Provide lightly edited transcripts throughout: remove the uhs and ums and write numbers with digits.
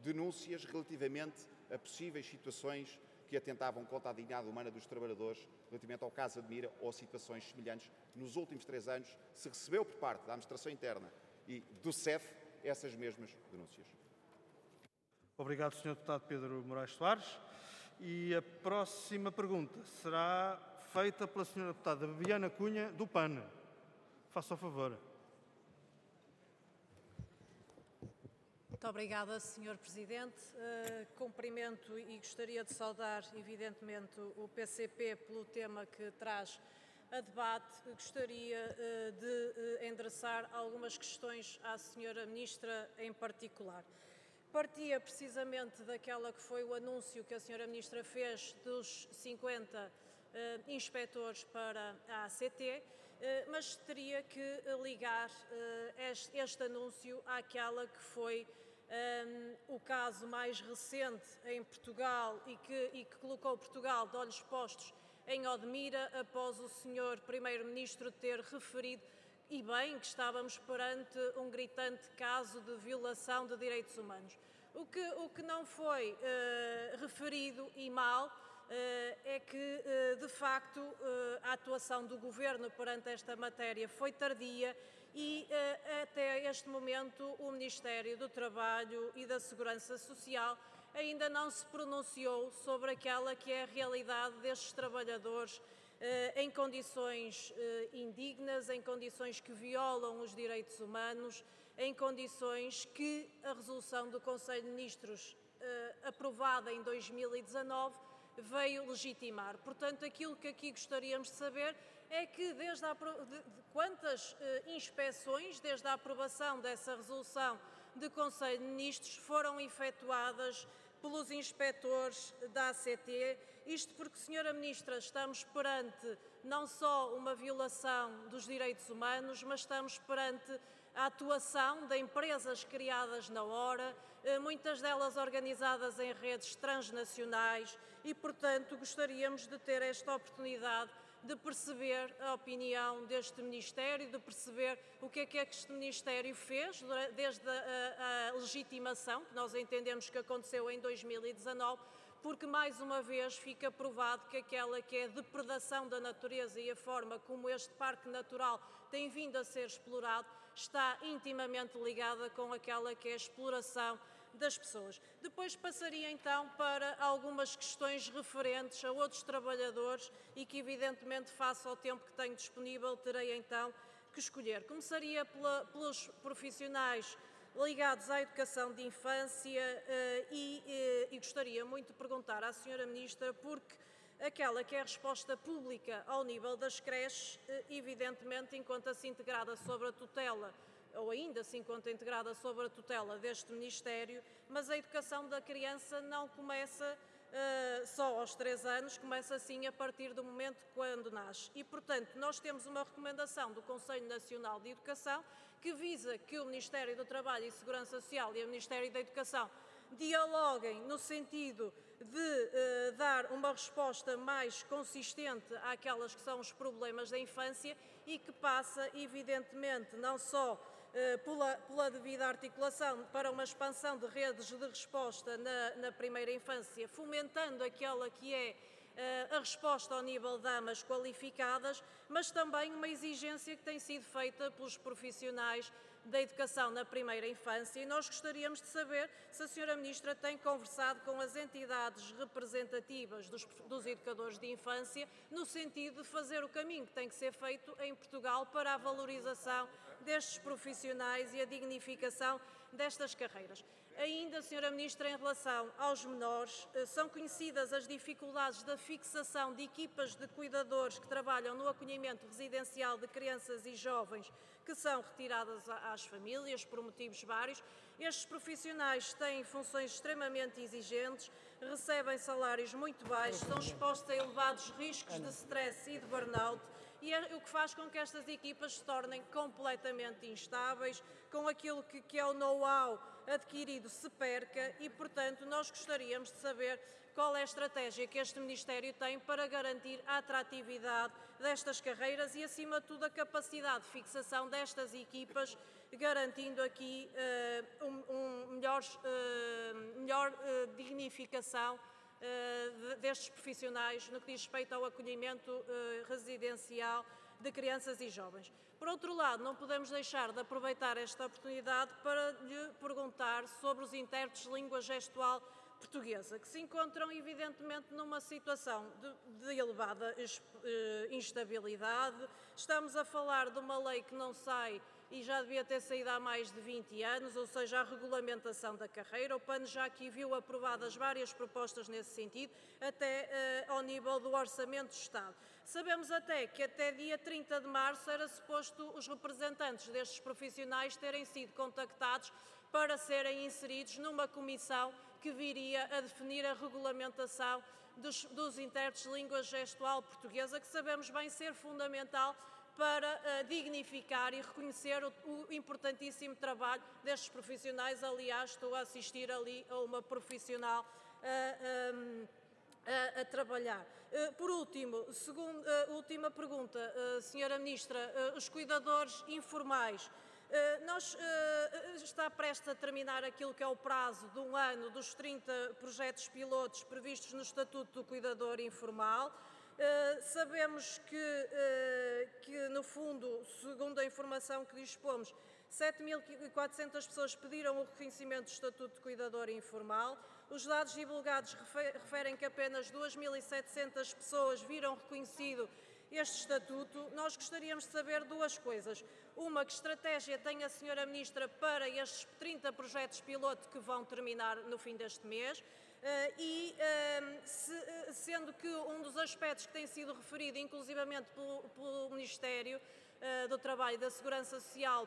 denúncias relativamente a possíveis situações que atentavam contra a dignidade humana dos trabalhadores, relativamente ao caso Admira ou situações semelhantes. Nos últimos 3 anos se recebeu por parte da Administração Interna e do CEF essas mesmas denúncias. Obrigado, Sr. Deputado Pedro Moraes Soares. E a próxima pergunta será feita pela Sra. Deputada Bibiana Cunha, do PAN. Faça o favor. Muito obrigada, Sr. Presidente. Cumprimento e gostaria de saudar, evidentemente, o PCP pelo tema que traz a debate. Gostaria de endereçar algumas questões à Sra. Ministra em particular. Partia precisamente daquela que foi o anúncio que a Sra. Ministra fez dos 50 inspectores para a ACT, mas teria que ligar este anúncio àquela que foi o caso mais recente em Portugal e que colocou Portugal de olhos postos em Odmira, após o Sr. Primeiro-Ministro ter referido, e bem, que estávamos perante um gritante caso de violação de direitos humanos. O que não foi referido, e mal, é que, de facto, a atuação do Governo perante esta matéria foi tardia e, até este momento, o Ministério do Trabalho e da Segurança Social ainda não se pronunciou sobre aquela que é a realidade destes trabalhadores em condições indignas, em condições que violam os direitos humanos, em condições que a resolução do Conselho de Ministros, aprovada em 2019, veio legitimar. Portanto, aquilo que aqui gostaríamos de saber é que quantas inspeções, desde a aprovação dessa resolução do Conselho de Ministros, foram efetuadas pelos inspectores da ACT, isto porque, Sra. Ministra, estamos perante não só uma violação dos direitos humanos, mas estamos perante a atuação de empresas criadas na hora, muitas delas organizadas em redes transnacionais e, portanto, gostaríamos de ter esta oportunidade de perceber a opinião deste Ministério, de perceber o que é que este Ministério fez desde a legitimação, que nós entendemos que aconteceu em 2019, porque mais uma vez fica provado que aquela que é a depredação da natureza e a forma como este parque natural tem vindo a ser explorado está intimamente ligada com aquela que é a exploração das pessoas. Depois passaria então para algumas questões referentes a outros trabalhadores e que, evidentemente, face ao tempo que tenho disponível, terei então que escolher. Começaria pelos profissionais ligados à educação de infância e gostaria muito de perguntar à Sra. Ministra porque aquela que é a resposta pública ao nível das creches, evidentemente, encontra-se integrada sob a tutela, ou ainda se encontra integrada sob a tutela deste Ministério, mas a educação da criança não começa só aos 3 anos, começa sim a partir do momento quando nasce. E, portanto, nós temos uma recomendação do Conselho Nacional de Educação que visa que o Ministério do Trabalho e Segurança Social e o Ministério da Educação dialoguem no sentido de dar uma resposta mais consistente àquelas que são os problemas da infância e que passa, evidentemente, não só pela devida articulação para uma expansão de redes de resposta na primeira infância, fomentando aquela que é a resposta ao nível de amas qualificadas, mas também uma exigência que tem sido feita pelos profissionais da educação na primeira infância e nós gostaríamos de saber se a Sra. Ministra tem conversado com as entidades representativas dos educadores de infância no sentido de fazer o caminho que tem que ser feito em Portugal para a valorização destes profissionais e a dignificação destas carreiras. Ainda, Sra. Ministra, em relação aos menores, são conhecidas as dificuldades da fixação de equipas de cuidadores que trabalham no acolhimento residencial de crianças e jovens que são retiradas às famílias por motivos vários. Estes profissionais têm funções extremamente exigentes, recebem salários muito baixos, são expostos a elevados riscos de stress e de burnout, e é o que faz com que estas equipas se tornem completamente instáveis, com aquilo que é o know-how adquirido se perca e, portanto, nós gostaríamos de saber qual é a estratégia que este Ministério tem para garantir a atratividade destas carreiras e, acima de tudo, a capacidade de fixação destas equipas, garantindo aqui dignificação destes profissionais no que diz respeito ao acolhimento residencial de crianças e jovens. Por outro lado, não podemos deixar de aproveitar esta oportunidade para lhe perguntar sobre os intérpretes de língua gestual portuguesa, que se encontram evidentemente numa situação de elevada instabilidade. Estamos a falar de uma lei que não sai e já devia ter saído há mais de 20 anos, ou seja, a regulamentação da carreira. O PAN já aqui viu aprovadas várias propostas nesse sentido, até ao nível do Orçamento de Estado. Sabemos até que até dia 30 de março era suposto os representantes destes profissionais terem sido contactados para serem inseridos numa comissão que viria a definir a regulamentação dos intérpretes de língua gestual portuguesa, que sabemos bem ser fundamental para dignificar e reconhecer o importantíssimo trabalho destes profissionais. Aliás, estou a assistir ali a uma profissional a trabalhar. Por último, última pergunta, Sra. Ministra, os cuidadores informais. Está prestes a terminar aquilo que é o prazo de 1 ano dos 30 projetos pilotos previstos no Estatuto do Cuidador Informal. Sabemos que, no fundo, segundo a informação que dispomos, 7.400 pessoas pediram o reconhecimento do Estatuto de Cuidador Informal. Os dados divulgados referem que apenas 2.700 pessoas viram reconhecido este estatuto. Nós gostaríamos de saber duas coisas. Uma, que estratégia tem a Sra. Ministra para estes 30 projetos piloto que vão terminar no fim deste mês? Sendo que um dos aspectos que tem sido referido, inclusivamente pelo Ministério do Trabalho e da Segurança Social,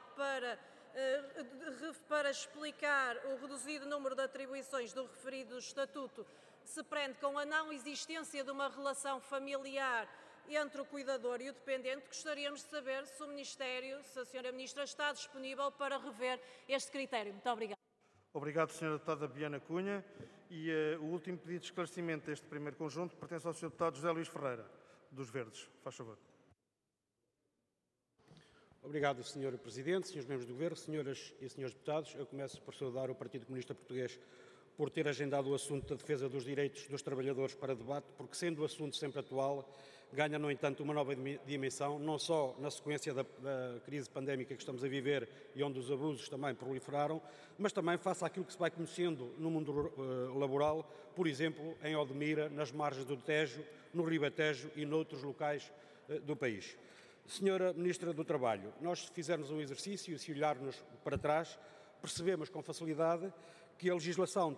para explicar o reduzido número de atribuições do referido estatuto, se prende com a não existência de uma relação familiar entre o cuidador e o dependente. Gostaríamos de saber se o Ministério, se a Sra. Ministra está disponível para rever este critério. Muito obrigada. Obrigado, Sra. Deputada Biana Cunha. E o último pedido de esclarecimento deste primeiro conjunto pertence ao Sr. Deputado José Luís Ferreira, dos Verdes. Faz favor. Obrigado, Sr. Presidente, Srs. Membros do Governo, Senhoras e Srs. Deputados. Eu começo por saudar o Partido Comunista Português por ter agendado o assunto da defesa dos direitos dos trabalhadores para debate, porque, sendo o assunto sempre atual, ganha, no entanto, uma nova dimensão, não só na sequência da crise pandémica que estamos a viver e onde os abusos também proliferaram, mas também face àquilo que se vai conhecendo no mundo laboral, por exemplo, em Odmira, nas margens do Tejo, no Ribatejo e noutros locais do país. Senhora Ministra do Trabalho, nós, se fizermos um exercício e se olharmos para trás, percebemos com facilidade que a legislação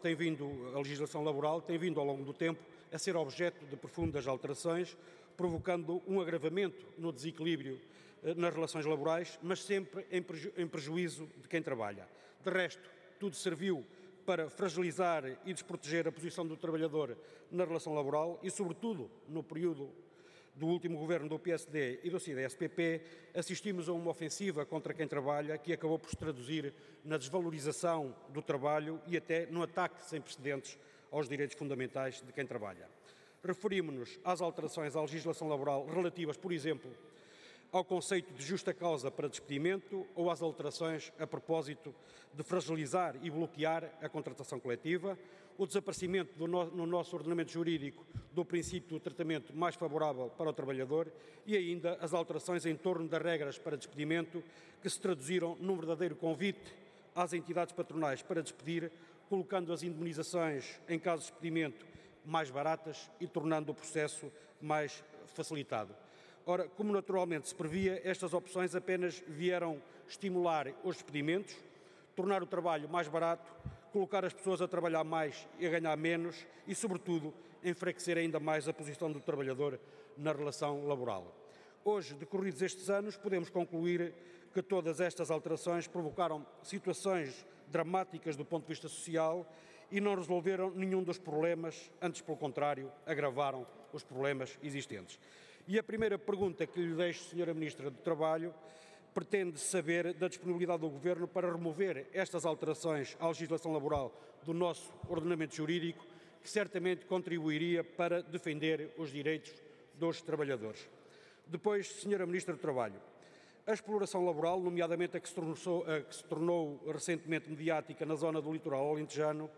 laboral tem vindo ao longo do tempo a ser objeto de profundas alterações, provocando um agravamento no desequilíbrio nas relações laborais, mas sempre em prejuízo de quem trabalha. De resto, tudo serviu para fragilizar e desproteger a posição do trabalhador na relação laboral e, sobretudo, no período do último governo do PSD e do CDS-PP, assistimos a uma ofensiva contra quem trabalha que acabou por se traduzir na desvalorização do trabalho e até no ataque sem precedentes aos direitos fundamentais de quem trabalha. Referimos-nos às alterações à legislação laboral relativas, por exemplo, ao conceito de justa causa para despedimento ou às alterações a propósito de fragilizar e bloquear a contratação coletiva, o desaparecimento no nosso ordenamento jurídico do princípio do tratamento mais favorável para o trabalhador e ainda as alterações em torno das regras para despedimento que se traduziram num verdadeiro convite às entidades patronais para despedir, colocando as indemnizações em caso de despedimento mais baratas e tornando o processo mais facilitado. Ora, como naturalmente se previa, estas opções apenas vieram estimular os despedimentos, tornar o trabalho mais barato, colocar as pessoas a trabalhar mais e a ganhar menos e, sobretudo, enfraquecer ainda mais a posição do trabalhador na relação laboral. Hoje, decorridos estes anos, podemos concluir que todas estas alterações provocaram situações dramáticas do ponto de vista social e não resolveram nenhum dos problemas, antes, pelo contrário, agravaram os problemas existentes. E a primeira pergunta que lhe deixo, Sra. Ministra do Trabalho, pretende saber da disponibilidade do Governo para remover estas alterações à legislação laboral do nosso ordenamento jurídico, que certamente contribuiria para defender os direitos dos trabalhadores. Depois, Sra. Ministra do Trabalho, a exploração laboral, nomeadamente a que se tornou recentemente mediática na zona do litoral alentejano,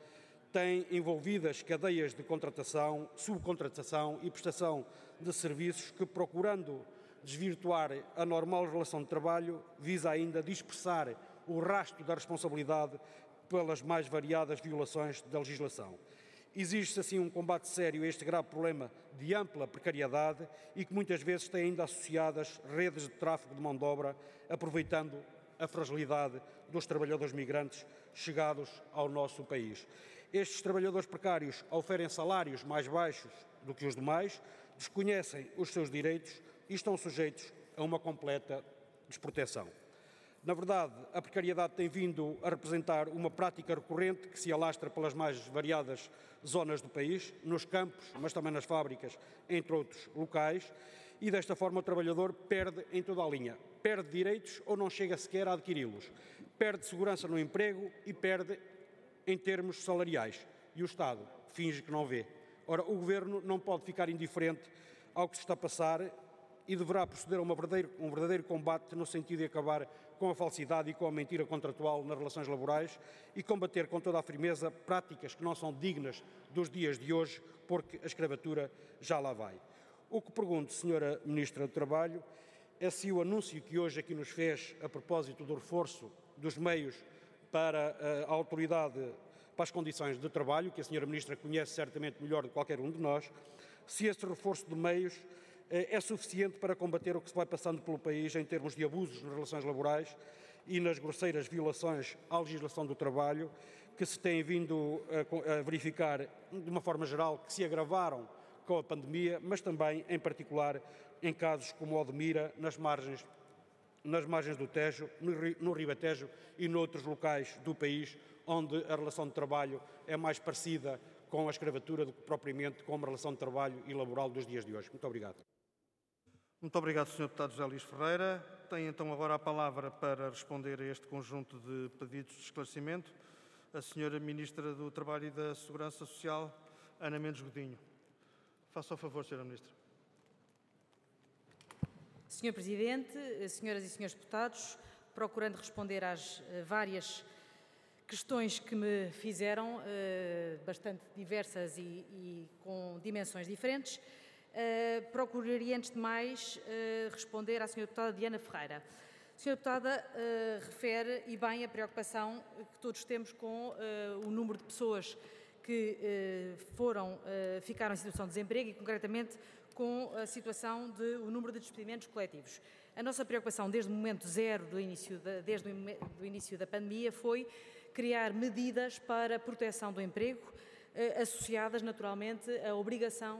têm envolvidas cadeias de contratação, subcontratação e prestação de serviços que, procurando desvirtuar a normal relação de trabalho, visa ainda dispersar o rastro da responsabilidade pelas mais variadas violações da legislação. Exige-se assim um combate sério a este grave problema de ampla precariedade e que muitas vezes tem ainda associadas redes de tráfico de mão de obra, aproveitando a fragilidade dos trabalhadores migrantes chegados ao nosso país. Estes trabalhadores precários oferem salários mais baixos do que os demais, desconhecem os seus direitos e estão sujeitos a uma completa desproteção. Na verdade, a precariedade tem vindo a representar uma prática recorrente que se alastra pelas mais variadas zonas do país, nos campos, mas também nas fábricas, entre outros locais, e desta forma o trabalhador perde em toda a linha. Perde direitos ou não chega sequer a adquiri-los. Perde segurança no emprego e perde em termos salariais. E o Estado finge que não vê. Ora, o Governo não pode ficar indiferente ao que se está a passar e deverá proceder a um verdadeiro combate no sentido de acabar com a falsidade e com a mentira contratual nas relações laborais e combater com toda a firmeza práticas que não são dignas dos dias de hoje, porque a escravatura já lá vai. O que pergunto, Sra. Ministra do Trabalho, é se o anúncio que hoje aqui nos fez a propósito do reforço dos meios para a autoridade, para as condições de trabalho, que a Sra. Ministra conhece certamente melhor do que qualquer um de nós, se este reforço de meios é suficiente para combater o que se vai passando pelo país em termos de abusos nas relações laborais e nas grosseiras violações à legislação do trabalho que se têm vindo a verificar de uma forma geral, que se agravaram com a pandemia, mas também, em particular, em casos como o de Mira, nas margens do Tejo, no Ribatejo e noutros locais do país, onde a relação de trabalho é mais parecida com a escravatura do que propriamente com uma relação de trabalho e laboral dos dias de hoje. Muito obrigado. Muito obrigado, Sr. Deputado José Luís Ferreira. Tem então agora a palavra para responder a este conjunto de pedidos de esclarecimento a Sra. Ministra do Trabalho e da Segurança Social, Ana Mendes Godinho. Faça o favor, Sra. Ministra. Sr. Presidente, senhoras e senhores deputados, procurando responder às várias questões que me fizeram, bastante diversas e com dimensões diferentes, procuraria, antes de mais, responder à Sra. Deputada Diana Ferreira. A Sra. Deputada refere, e bem, a preocupação que todos temos com o número de pessoas que ficaram em situação de desemprego e, concretamente, com a situação o número de despedimentos coletivos. A nossa preocupação desde o momento zero, desde o início da pandemia, foi criar medidas para a proteção do emprego, associadas naturalmente à obrigação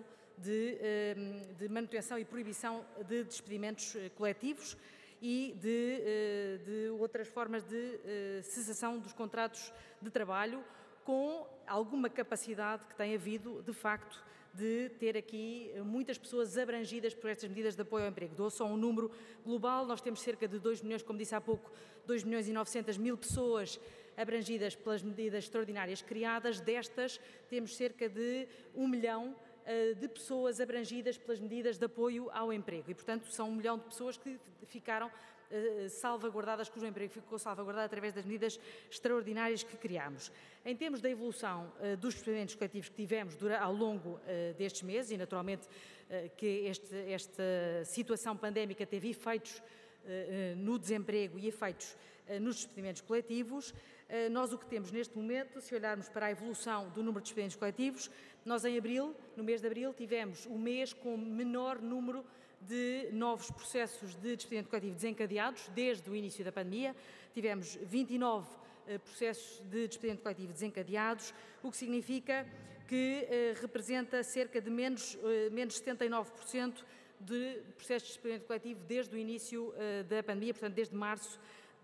de manutenção e proibição de despedimentos coletivos e de outras formas de cessação dos contratos de trabalho, com alguma capacidade que tem havido, de facto, de ter aqui muitas pessoas abrangidas por estas medidas de apoio ao emprego. Dou só um número global, nós temos cerca de 2 milhões, como disse há pouco, 2.900.000 pessoas abrangidas pelas medidas extraordinárias criadas. Destas, temos cerca de 1 milhão de pessoas abrangidas pelas medidas de apoio ao emprego. E, portanto, são 1 milhão de pessoas que ficaram salvaguardadas, cujo emprego ficou salvaguardado através das medidas extraordinárias que criámos. Em termos da evolução dos despedimentos coletivos que tivemos ao longo destes meses, e naturalmente que esta situação pandémica teve efeitos no desemprego e efeitos nos despedimentos coletivos, nós o que temos neste momento, se olharmos para a evolução do número de despedimentos coletivos, nós no mês de abril, tivemos o mês com menor número de novos processos de despedimento coletivo desencadeados desde o início da pandemia. Tivemos 29 processos de despedimento coletivo desencadeados, o que significa que representa cerca de menos 79% de processos de despedimento coletivo desde o início da pandemia, portanto desde março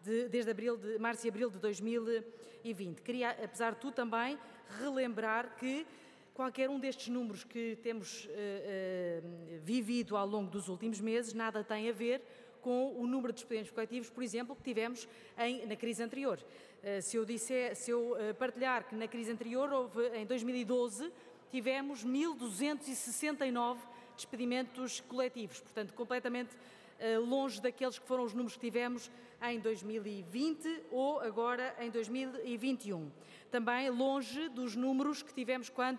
e abril de 2020. Queria, apesar de tudo, também relembrar que qualquer um destes números que temos vivido ao longo dos últimos meses nada tem a ver com o número de despedimentos coletivos, por exemplo, que tivemos na crise anterior. Se eu partilhar que na crise anterior, em 2012, tivemos 1.269 despedimentos coletivos, portanto, completamente longe daqueles que foram os números que tivemos em 2020 ou agora em 2021. Também longe dos números que tivemos quando